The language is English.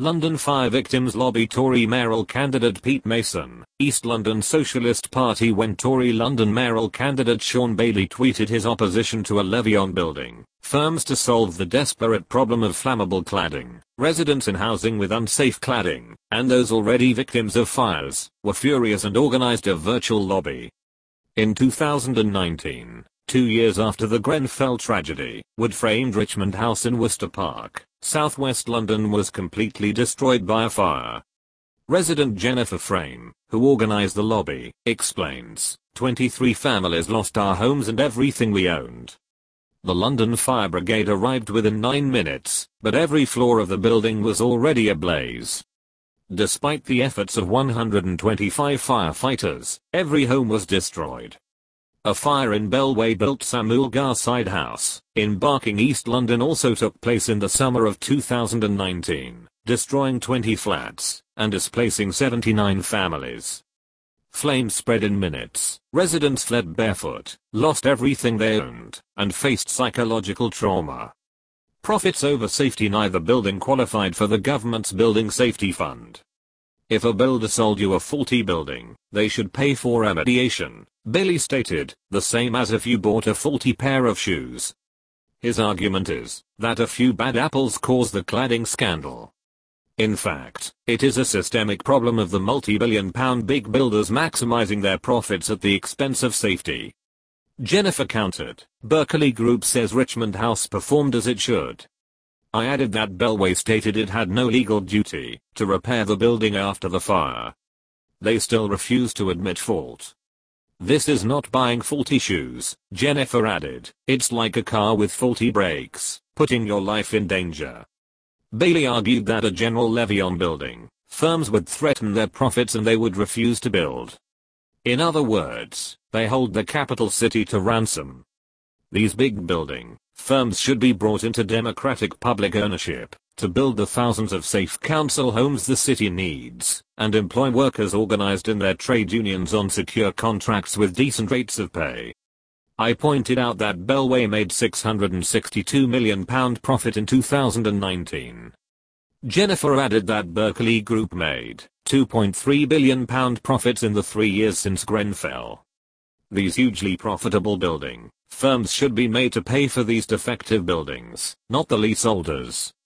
London fire victims lobby Tory mayoral candidate Pete Mason. East London Socialist Party. When Tory London mayoral candidate Sean Bailey tweeted his opposition to a levy on building firms to solve the desperate problem of flammable cladding, residents in housing with unsafe cladding, and those already victims of fires, were furious and organized a virtual lobby. In 2019, 2 years after the Grenfell tragedy, wood-framed Richmond House in Worcester Park, southwest London was completely destroyed by a fire. Resident Jennifer Frame, who organized the lobby, explains, 23 families lost our homes and everything we owned. The London Fire Brigade arrived within 9 minutes, but every floor of the building was already ablaze. Despite the efforts of 125 firefighters, every home was destroyed. A fire in Bellway-built Samuel Garside House, in Barking, East London also took place in the summer of 2019, destroying 20 flats, and displacing 79 families. Flames spread in minutes, residents fled barefoot, lost everything they owned, and faced psychological trauma. Profits over safety. Neither building qualified for the government's Building Safety Fund. If a builder sold you a faulty building, they should pay for remediation, Bailey stated, the same as if you bought a faulty pair of shoes. His argument is that a few bad apples caused the cladding scandal. In fact, it is a systemic problem of the multi-billion-pound big builders maximizing their profits at the expense of safety. Jennifer countered, Berkeley Group says Richmond House performed as it should. I added that Bellway stated it had no legal duty to repair the building after the fire. They still refuse to admit fault. This is not buying faulty shoes, Jennifer added. It's like a car with faulty brakes, putting your life in danger. Bailey argued that a general levy on building firms would threaten their profits and they would refuse to build. In other words, they hold the capital city to ransom. These big building firms should be brought into democratic public ownership to build the thousands of safe council homes the city needs, and employ workers organized in their trade unions on secure contracts with decent rates of pay. I pointed out that Bellway made £662 million profit in 2019. Jennifer added that Berkeley Group made £2.3 billion profits in the 3 years since Grenfell. These hugely profitable building firms should be made to pay for these defective buildings, not the leaseholders.